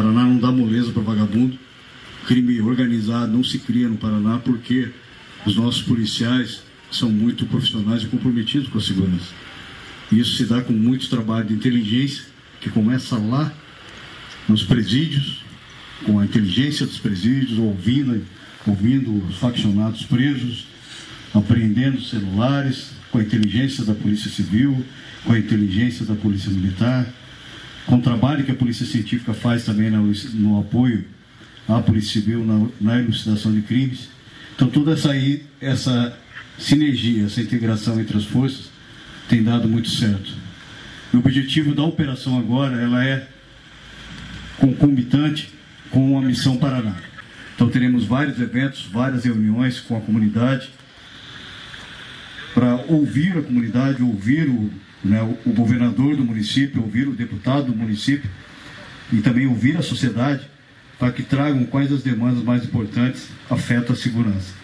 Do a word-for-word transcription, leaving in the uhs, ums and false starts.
Paraná não dá moleza para vagabundo. Crime organizado não se cria no Paraná porque os nossos policiais são muito profissionais e comprometidos com a segurança. Isso se dá com muito trabalho de inteligência, que começa lá nos presídios, com a inteligência dos presídios, ouvindo, ouvindo os faccionados presos, apreendendo celulares, com a inteligência da Polícia Civil, com a inteligência da Polícia Militar, com o trabalho que a Polícia Científica faz também no, no apoio à Polícia Civil na, na elucidação de crimes. Então toda essa, essa sinergia, essa integração entre as forças tem dado muito certo. O objetivo da operação agora, ela é concomitante com a Missão Paraná. Então teremos vários eventos, várias reuniões com a comunidade, para ouvir a comunidade, ouvir o, né, o governador do município, ouvir o deputado do município e também ouvir a sociedade, para que tragam quais as demandas mais importantes afetam a segurança.